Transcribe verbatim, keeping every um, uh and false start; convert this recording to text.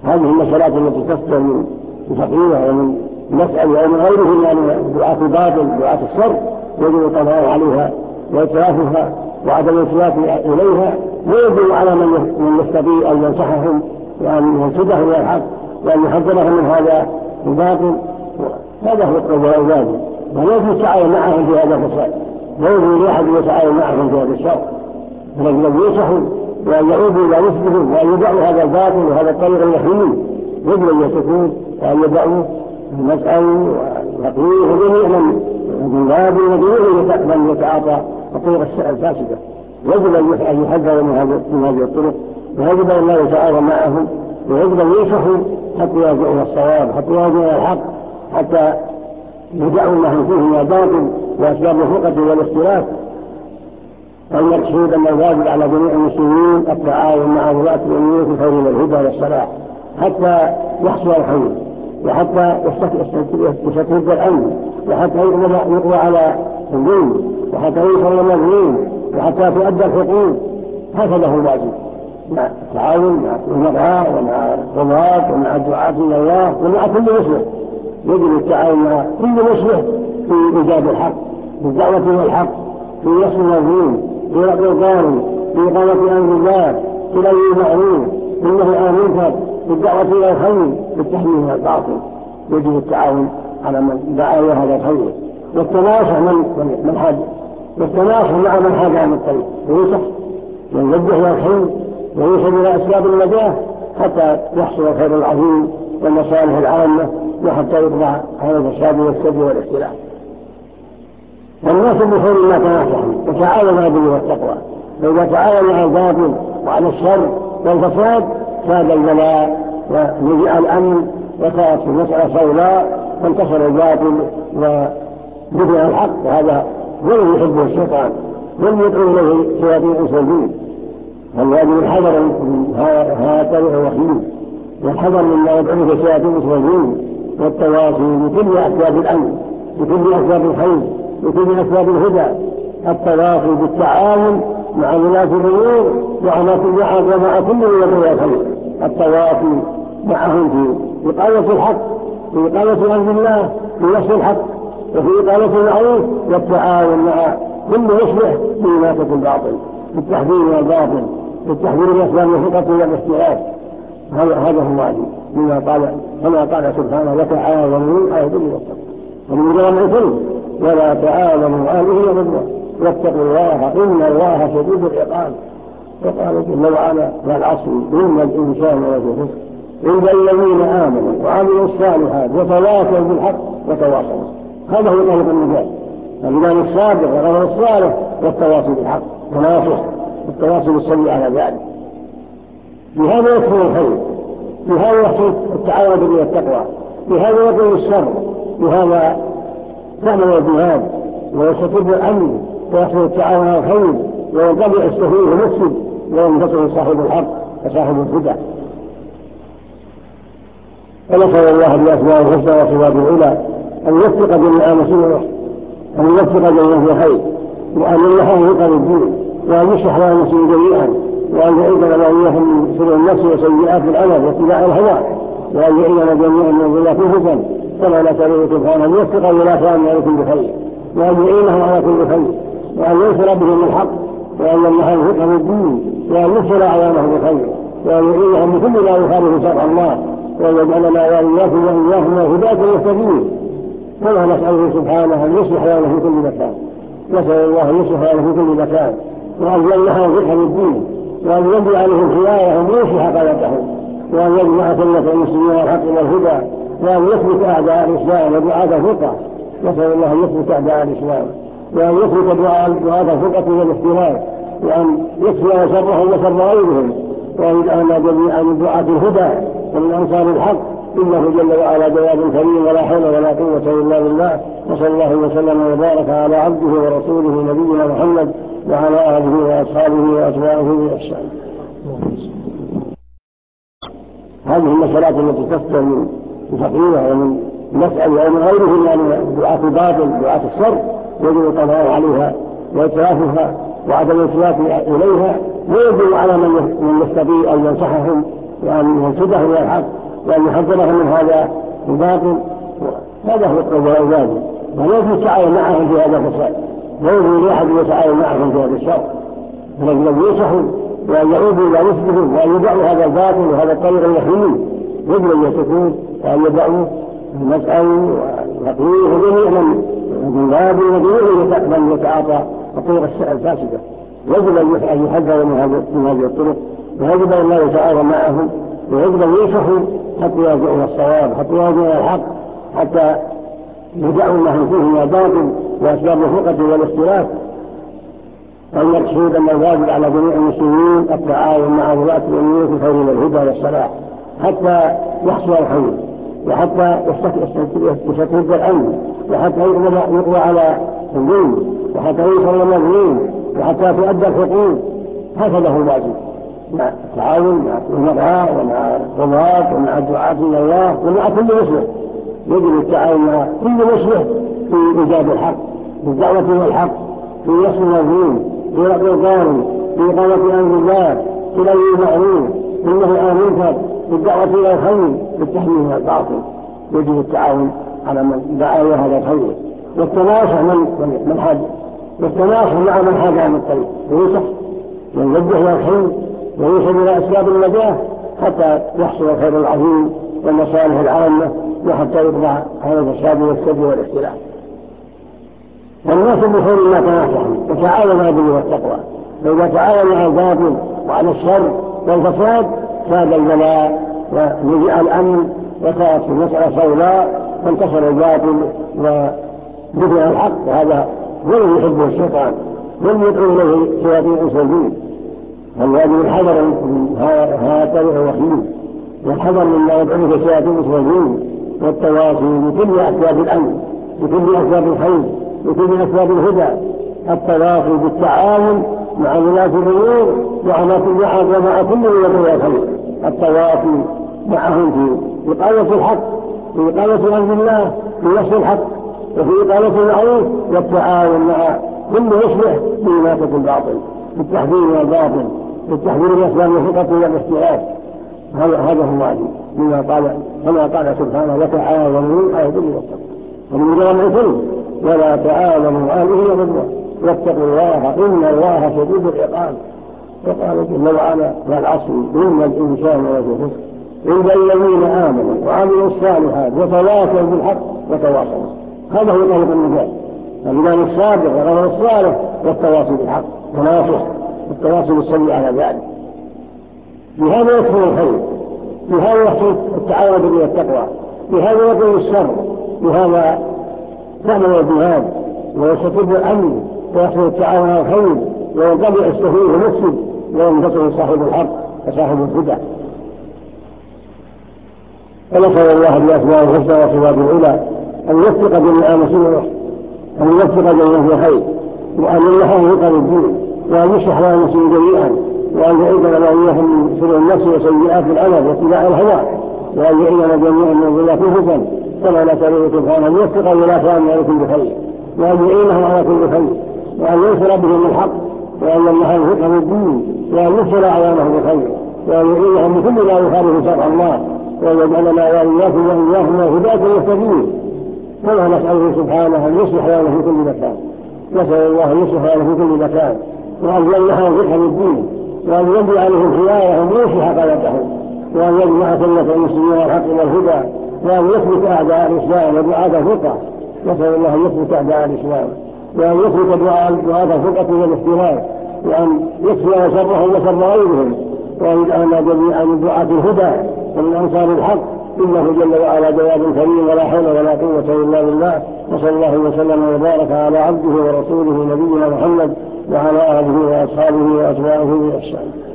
هذه المسألات التي تصدر من فقيرة ومن مسألة ومن غيره يعني دعاة الباطل دعاة الشر يجب القضاء عليها وإتلافها وعدم الالتفات إليها، ويجب على من يستطيع أن ينصحهم وأن ينصحهم إلى الحق وأن يحذرهم من هذا الباطل. هذا هو القضاء الواجب، ولا يجب التعاون معهم في هذا الفساد، لا يجب لأحد يتعاون معهم في هذا الشر، ولكن ينصحوا وأن يعودوا إلى رشدهم وأن يدعوا هذا الباطل وهذا الطريق اليحيي، يجب أن يتركوه وأن يدعوا المسألة ويقولوا جميع من باب وجميع من يتعاطى الطرق الفاسدة. يجب أن يحذروا من هذه الطرق، ويجب أن لا يتعاون معهم، ويجب أن ينصحوا حتى يرجعوا إلى الصواب، حتى يرجعوا إلى الحق، حتى يدعوا ما هم فيه من الباطل وأسباب الفرقة والاختلاف. وأن يكشفوا أن الواجب على جميع المسلمين التعاون مع ولاة الأمور في خير الهدى والصلاح حتى يحصل الخير، وحتى يستتب الأمن، وحتى يقضى على الظلم، وحتى ينصر المظلوم، وحتى تؤدى الحقوق. هكذا هو الواجب، مع التعاون مع النظار ومع القضاة ومع الدعاة إلى الله ومع كل مسلم. يجب التعاون مع كل مسلم في إيجاد الحق، في الدعوة إلى الحق، في نصر المظلوم، في رفع الظالم، في إقامة أمر الله، في نهي المعروف، في النهي عن المنكر، في الدعوة إلى الخير، في التحذير من الباطل. يجب التعاون على من دعا إلى هذا الخير، والتناصح من من حاج والتناصح مع من حاج عن الطريق، وينصح ويوجه إلى الخير ويوصل إلى أسباب النجاة حتى يحصل الخير العظيم والمصالح العامة، وحتى يقضى على الفساد والسد والاختلاف. والناس بخير ما تناصحوا وتعاونوا على البر والتقوى، فإذا تعاونوا على الباطل وعلى الشر والفساد ساد البلاء ورجع الأمن وكانت المسألة سوداء، وانتصر الباطل ودفع الحق. وهذا هو الذي يحبه الشيطان والذي يدعو إليه شياطين الإنس والجن. فالواجب الحذر من هذا الطريق الوخيم، والحذر مما يدعو إليه شياطين الإنس والجن، والتواصي بكل أسباب الأمن، بكل أسباب الخير، بكل أسباب الهدى. التواصي بالتعاون مع ولاة الأمور ومع كل من يدعو الخير، التواصي معهم في إقامة الحق، في إقامة أمر الله، في نصر الحق، وفي إقامة المعروف، والتعاون مع كل مصلح في إماتة الباطل، في التحذير من الباطل، في التحذير من أسباب الفرقة والاختلاف. هذا هذا هو الواجب، كما قال كما قال سبحانه: وتعاونوا على البر والتقوى. ومن جمع الكل: ولا تعاونوا على الإثم والعدوان واتقوا الله إن الله شديد العقاب. وقال جل وعلا: والعصر إن الإنسان لفي خسر إلا الذين آمنوا وعملوا الصالحات وتواصوا بالحق وتواصوا. هذا هو طريق النجاة، الإيمان الصادق والعمل الصالح والتواصي بالحق، تناصح والتواصي بالصبر على ذلك. بهذا يكفر الخير، بهذا يحصل التعاون بالبر والتقوى، بهذا يقل الشر، بهذا تعمل الجهاد ويستتب الأمن ويحصل التعاون على الخير، وينقطع السفيه المفسد وينتصر صاحب الحق وصاحب الهدى. ونسأل الله بأسماء الحسنى وصفاته العلى أن يوفق جميع مسلمين، أن يوفق جميع في خير، وأن يمنحه رزقا للدين، وأن يصلح لنا المسلمين جميعا، وأن يعيذنا وإياهم من شرور النفس وسيئات الأمل واتباع الهوى، وأن يعيذنا جميعا من ظلمات الفتن. كما نسأله سبحانه أن يوفق ولاة على كل خير، وأن يعينهم على كل خير، وأن ينصر بهم الحق، وأن يمنحهم رزقا للدين، وأن ينصر أعوانهم بخير، وأن يعينهم بكل ما يخالف شرع الله، وأن يجعلنا وإياكم وإياهم هداة مهتدين. كما نسأله سبحانه أن يصلح لنا في كل مكان، نسأل الله أن يصلح لنا في كل مكان، وأن يمنحهم رزقا للدين، وأن يجعل عليهم خيارهم ويصلح قلبهم، وأن يجمع سنة المسلمين الحق والهدى، وأن يثبت أعداء الإسلام ودعاة الفرقة. نسأل الله أن يثبت أعداء الإسلام، وأن يثبت دعاة الفرقة والاختلاف، وأن يكفي شرهم وشر غيرهم، وأن يجعلنا جميعا من دعاة الهدى ومن أنصار الحق، إنه جل وعلا جواد كريم ولا حول ولا قوة إلا بالله. وصلى الله وسلم وبارك على عبده ورسوله نبينا محمد وعلى آله وأصحابه وأتباعه بإحسان. هذه المسألات التي تصدر من فقيرة ومن مسألة ومن غيره يعني دعاة الباطل دعاة الشر، يجب القضاء عليها وإتلافها وعدم الالتفات إليها، ويجب على من يستطيع أن ينصحهم وأن ينشده إلى الحق وأن يحذرهم من هذا الباطل. هذا هو القول والواجب، ولا يجوز التعاون معهم في هذا الفساد، لا يجوز لأحد يتعاون معهم في هذا الشر، ولكن ينصحوا وأن يعودوا إلى رشدهم وأن يدعوا هذا الباطل وهذا الطريق الوحيد، يجب أن يتركوه وأن يدعوا المسأل ويقولوا جميع من باب وجميع من يتعاطى الطرق الفاسدة، يجب أن يحذروا من هذه الطرق، ويجب أن لا يتعاون معهم، ويجب أن ينصحوا حتى يرجعوا إلى الصواب، حتى يرجعوا إلى الحق، حتى يدعوا ما فيه من الباطل وأسباب الفرقة والاختلاف. وأن يقصد أن الواجب على جميع المسلمين التعاون مع ولاة الأمور في خير الهدى والصلاح حتى يحصل الخير، وحتى يستتب الأمن، وحتى يقضى على الظلم، وحتى يوصل المظلوم، وحتى تؤدى الحقوق. هكذا هو الواجب، مع التعاون مع النظام ومع القضاة ومع الدعاة إلى الله ومع كل مسلم. يجب التعاون مع كل مسلم في إيجاد الحق، في الدعوة إلى الحق، في نصر المظلوم، في رفع الظالم، في إقامة أمر الله، في نهي المعروف، في النهي عن المنكر، في الدعوة إلى الخير، في التحذير من الباطل. يجب التعاون على من دعا إلى هذا الخير، والتناصح من من حاد والتناصح مع من حاد عن الطريق، وينصح ويوجه إلى الخير ويوصل إلى أسباب النجاة حتى يحصل الخير العظيم والمصالح العامة، وحتى يقضى على الفساد والسد والاختلاف. والناس بخير ما تناصحوا وتعاونوا على البر والتقوى، فإذا تعاونوا على الباطل وعلى الشر والفساد ساد البلاء ونزع الأمن وكانت المسألة سوداء، فانتصر الباطل ودفع الحق، وهذا هو الذي يحبه الشيطان ولم يدعو إليه شياطين الإنس والجن. فالواجب الحذر من هذا الطريق الوخيم، والحذر مما يدعو إليه شياطين الإنس والجن، والتواصي بكل أسباب الأمن، بكل أسباب الخير، بكل أسباب الهدى. التواصي بالتعاون مع ولاة الأمور ومع كل من يدعو الخير، التواصي معهم في إقامة الحق، في إقامة أمر الله، في نصر الحق، وفي إقامة المعروف، والتعاون مع كل يصلح في إماتة الباطل، في التحذير من الباطل، في التحذير من أسباب الفرقة والاختلاف. هذا هذا هو الواجب، مما قال كما قال سبحانه: وتعاونوا على البر والتقوى. ومن جمع الكل: ولا تعاونوا على الإثم والعدوان واتقوا الله إن الله شديد العقاب. وقال جل وعلا: والعصر إن الإنسان لفي خسر إلا الذين آمنوا وعملوا الصالحات وتواصوا بالحق وتواصوا. هذا هو طريق النجاة، الإيمان الصادق والعمل الصالح والتواصي بالحق، تناصح والتواصي بالصبر على ذلك. بهذا يكون الخير، بهذا يحصل التعاون بالبر والتقوى، بهذا يكون الشر، بهذا تعمل الجهاد ويستتب الأمن ويحصل التعاون على الخير، وينقطع السفيه المفسد وينتصر صاحب الحق وصاحب الهدى. ونسأل الله بأسماء الحسنى وصفاته العلى أن يوفق جميع المسلمين، أن يوفق جميع في خير، وأن يحقق الدين، وأن يشرح لنا المسلمين جميعا، وأن يعيذنا وإياهم من شرور النفس وسيئات الأمل واتباع الهوى، وأن يعيذنا جميعا من ظلات الفتن، كما نسأله سبحانه أن يوفق ولاة على كل خير، وأن يعينهم على كل خير، وأن ينصر بهم الحق، وأن يمنحهم فقه الدين، وأن ينصر أعوانهم بخير، وأن يعينهم بكل ما يخالف شرع الله، وأن يجعلنا وإياكم وإياهم هداة المهتدين. كما نسأله سبحانه أن يصلح لنا في كل مكان، نسأل الله أن يصلح لنا في كل مكان، وأن يمنحهم فقه الدين، وأن يبني عليهم خيارهم ويصلح قلبهم، وأن يجمع سنة المسلمين الحق والهدى، وأن يثبت أعداء الإسلام ودعاة الفقه. نسأل الله أن يثبت أعداء الإسلام، وأن يثبت دعاة الفقه والاختلاف، وأن يكفي شرهم وشر غيرهم، وأن يجعلنا جميعا من دعاة الهدى ومن أنصار الحق، إنه جل وعلا جواد كريم ولا حول ولا قوة إلا بالله. وصلى الله وسلم وبارك على عبده ورسوله نبينا محمد وعلى آله وأصحابه وأتباعه بإحسان.